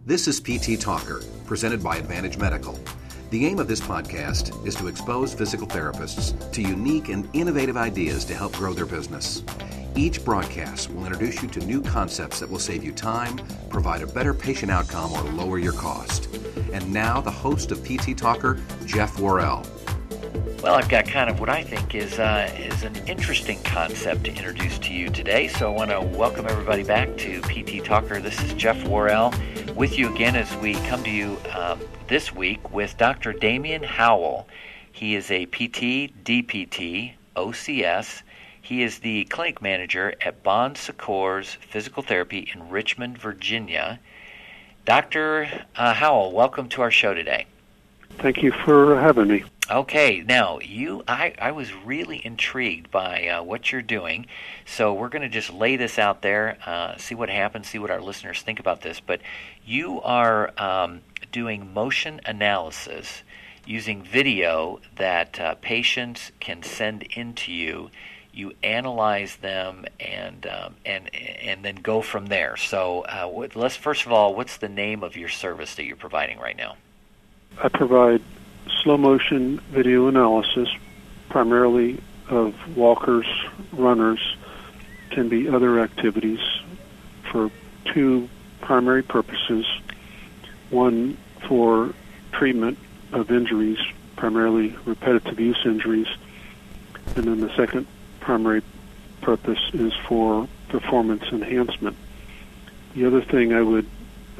This is PT Talker, presented by Advantage Medical. The aim of this podcast is to expose physical therapists to unique and innovative ideas to help grow their business. Each broadcast will introduce you to new concepts that will save you time, provide a better patient outcome, or lower your cost. And now, the host of PT Talker, Jeff Worrell. Well, I've got kind of what I think is an interesting concept to introduce to you today. So I want to welcome everybody back to PT Talker. This is Jeff Worrell with you again as we come to you this week with Dr. Damian Howell. He is a PT, DPT, OCS. He is the clinic manager at Bon Secours Physical Therapy in Richmond, Virginia. Dr. Howell, welcome to our show today. Thank you for having me. Okay, now I was really intrigued by what you're doing, so we're going to just lay this out there, see what happens, see what our listeners think about this. But you are doing motion analysis using video that patients can send into you. You analyze them and then go from there. So let's first of all, what's the name of your service that you're providing right now? I provide slow motion video analysis, primarily of walkers, runners, can be other activities, for two primary purposes. One, for treatment of injuries, primarily repetitive use injuries, and then the second primary purpose is for performance enhancement. The other thing I would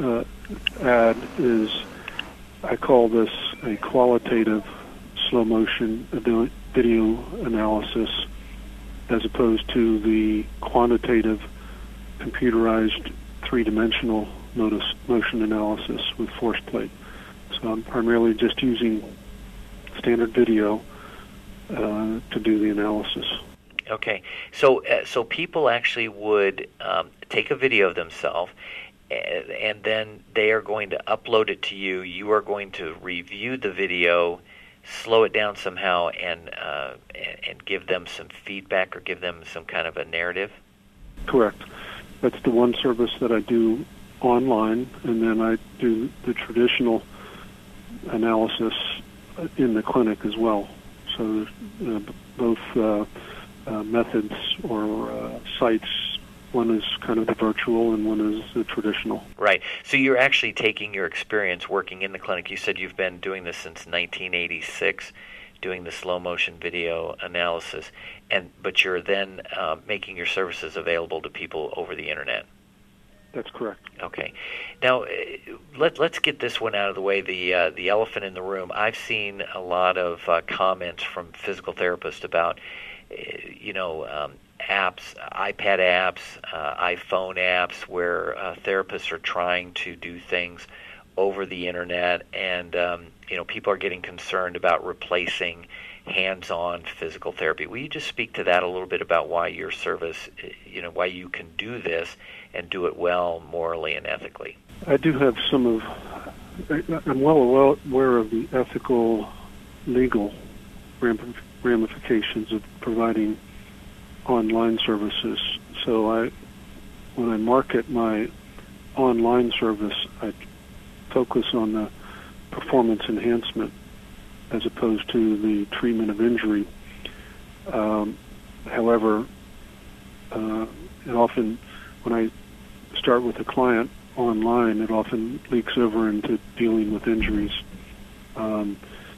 add is I call this a qualitative slow motion video analysis as opposed to the quantitative computerized three-dimensional motion analysis with force plate. So I'm primarily just using standard video to do the analysis. Okay, so people actually would take a video of themselves, and then they are going to upload it to you. You are going to review the video, slow it down somehow, and give them some feedback or give them some kind of a narrative? Correct. That's the one service that I do online, and then I do the traditional analysis in the clinic as well. So both methods or sites. One is kind of the virtual and one is the traditional. Right. So you're actually taking your experience working in the clinic. You said you've been doing this since 1986, doing the slow motion video analysis, but you're then making your services available to people over the internet. That's correct. Okay. Now, let's get this one out of the way, the elephant in the room. I've seen a lot of comments from physical therapists about, apps, iPad apps, iPhone apps, where therapists are trying to do things over the internet, and people are getting concerned about replacing hands-on physical therapy. Will you just speak to that a little bit about why your service, why you can do this and do it well, morally and ethically? I do have I'm well aware of the ethical, legal ramifications of providing online services. So when I market my online service, I focus on the performance enhancement as opposed to the treatment of injury. However, it often, when I start with a client online, it often leaks over into dealing with injuries. And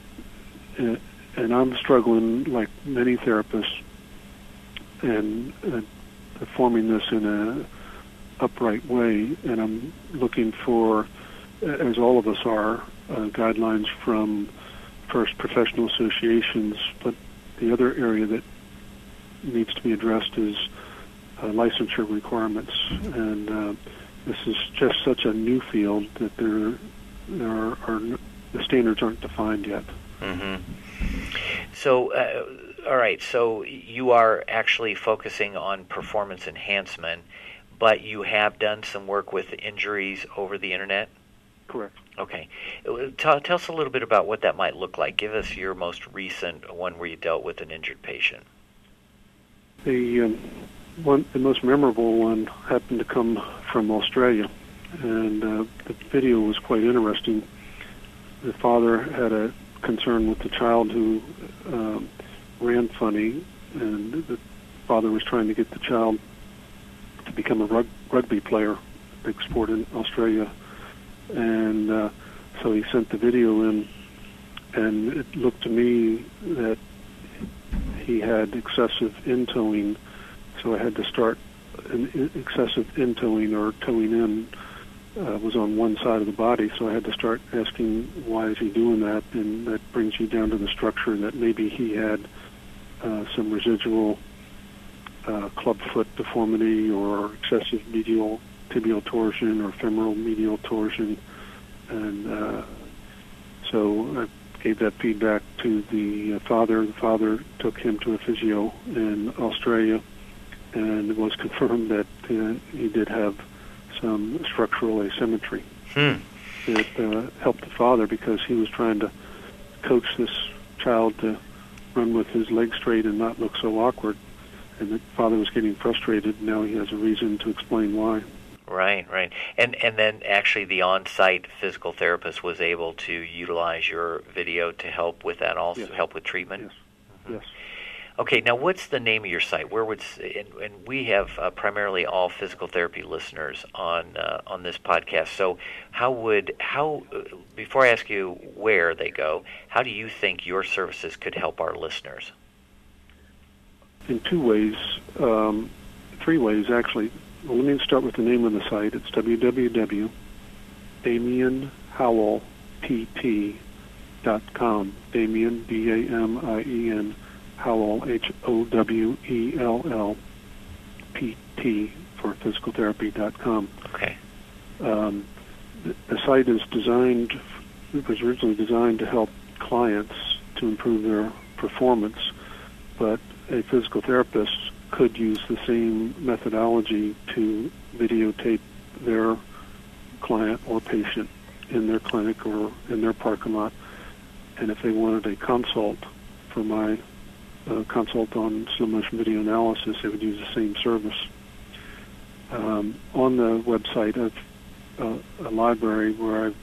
I'm struggling, like many therapists, and performing this in an upright way, and I'm looking for, as all of us are, guidelines from first professional associations, but the other area that needs to be addressed is licensure requirements, and this is just such a new field that the standards aren't defined yet. Mm-hmm. So, all right, so you are actually focusing on performance enhancement, but you have done some work with injuries over the internet? Correct. Okay. Tell us a little bit about what that might look like. Give us your most recent one where you dealt with an injured patient. The most memorable one happened to come from Australia. and the video was quite interesting. The father had a concern with the child who ran funny, and the father was trying to get the child to become a rugby player, big sport in Australia. And so he sent the video in, and it looked to me that he had excessive in-toeing, so I had to start excessive in-toeing, or toeing in was on one side of the body, so I had to start asking, why is he doing that? And that brings you down to the structure that maybe he had some residual clubfoot deformity or excessive medial tibial torsion or femoral medial torsion. And so I gave that feedback to the father. The father took him to a physio in Australia, and it was confirmed that he did have some structural asymmetry. It helped the father because he was trying to coach this child to run with his legs straight and not look so awkward. And the father was getting frustrated. Now he has a reason to explain why. Right. And then actually the on-site physical therapist was able to utilize your video to help with that also, yes. Help with treatment? Yes. Mm-hmm. Yes. Okay, now what's the name of your site? Where would and we have primarily all physical therapy listeners on this podcast. So how before I ask you where they go, how do you think your services could help our listeners? In two ways, three ways actually. Well, let me start with the name of the site. It's www.DamienHowellPT.com. Damien, D-A-M-I-E-N, Howell, H-O-W-E-L-L, P-T for physicaltherapy.com. Okay. The site is designed, it was originally designed to help clients to improve their performance, but a physical therapist could use the same methodology to videotape their client or patient in their clinic or in their parking lot. And if they wanted a consult for my consult on slow motion video analysis, they would use the same service. On the website of a library where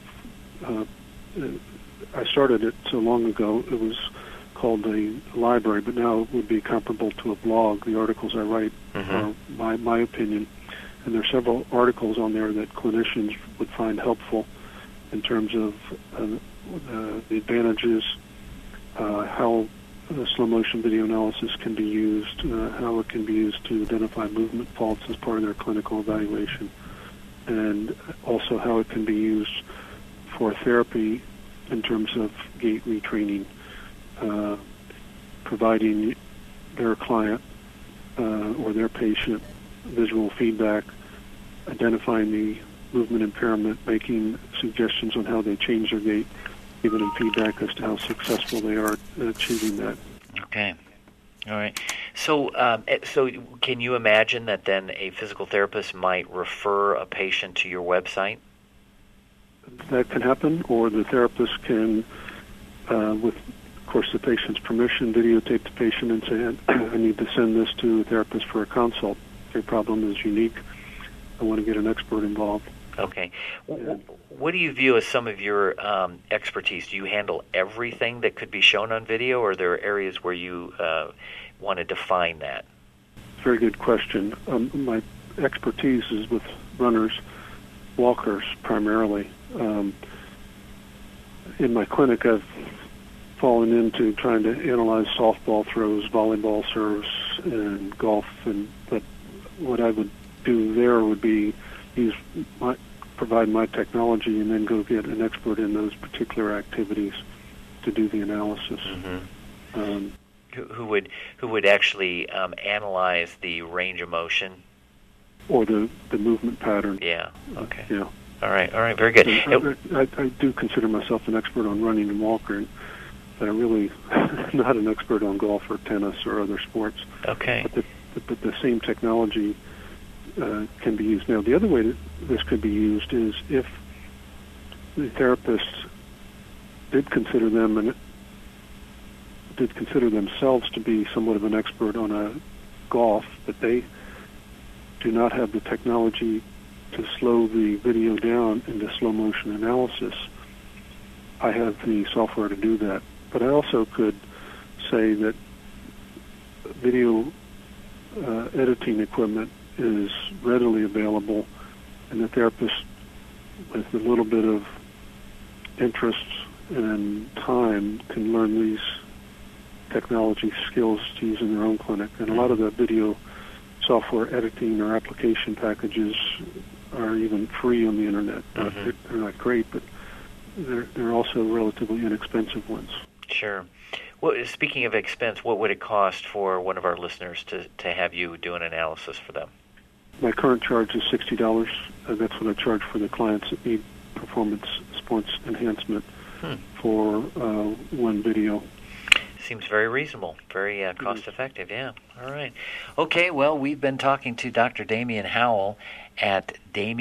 I started it so long ago, it was called a library, but now it would be comparable to a blog. The articles I write are my opinion, and there are several articles on there that clinicians would find helpful in terms of the advantages, how slow motion video analysis can be used, how it can be used to identify movement faults as part of their clinical evaluation, and also how it can be used for therapy in terms of gait retraining, providing their client or their patient visual feedback, identifying the movement impairment, making suggestions on how they change their gait, giving them feedback as to how successful they are at achieving that. Okay. All right. So can you imagine that then a physical therapist might refer a patient to your website? That can happen, or the therapist can, with, of course, the patient's permission, videotape the patient and say, I need to send this to a therapist for a consult. Your problem is unique. I want to get an expert involved. Okay. What do you view as some of your expertise? Do you handle everything that could be shown on video, or are there areas where you want to define that? Very good question. My expertise is with runners, walkers primarily. In my clinic, I've fallen into trying to analyze softball throws, volleyball serves, and golf. But what I would do there would be provide my technology and then go get an expert in those particular activities to do the analysis. Mm-hmm. Who would actually analyze the range of motion or the movement pattern? Yeah. Okay. Yeah. All right. Very good. I do consider myself an expert on running and walking, but I'm really not an expert on golf or tennis or other sports. Okay. But the same technology can be used. Now, the other way that this could be used is if the therapist did consider themselves to be somewhat of an expert on a golf, but they do not have the technology to slow the video down into slow motion analysis, I have the software to do that. But I also could say that video editing equipment is readily available, and the therapist, with a little bit of interest and time, can learn these technology skills to use in their own clinic. And a lot of the video software editing or application packages are even free on the internet. They're not great, but they're also relatively inexpensive ones. Sure. Well, speaking of expense, what would it cost for one of our listeners to have you do an analysis for them? My current charge is $60. That's what I charge for the clients that need performance sports enhancement for one video. Seems very reasonable, very cost-effective, yeah. All right. Okay, well, we've been talking to Dr. Damian Howell at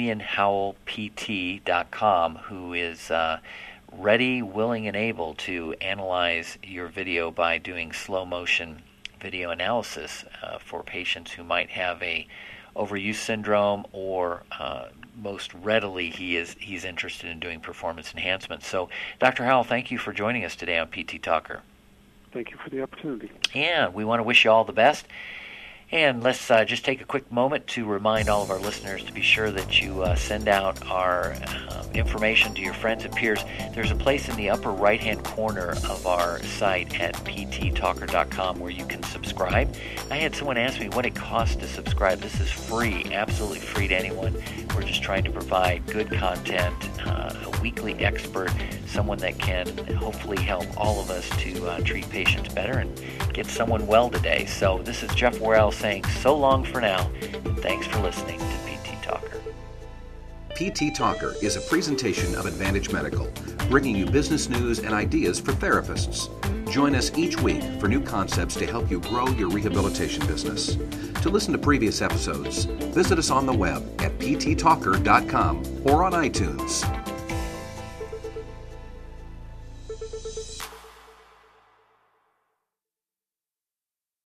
DamianHowellPT.com, who is ready, willing, and able to analyze your video by doing slow-motion video analysis for patients who might have a overuse syndrome, or most readily he's interested in doing performance enhancement. So, Dr. Howell, thank you for joining us today on PT Talker. Thank you for the opportunity. Yeah, we want to wish you all the best. And let's just take a quick moment to remind all of our listeners to be sure that you send out our information to your friends and peers. There's a place in the upper right-hand corner of our site at pttalker.com where you can subscribe. I had someone ask me what it costs to subscribe. This is free, absolutely free to anyone. We're just trying to provide good content, a weekly expert, someone that can hopefully help all of us to treat patients better and get someone well today. So this is Jeff Worrell saying so long for now, and thanks for listening to PT Talker. PT Talker is a presentation of Advantage Medical, bringing you business news and ideas for therapists. Join us each week for new concepts to help you grow your rehabilitation business. To listen to previous episodes, visit us on the web at pttalker.com or on iTunes.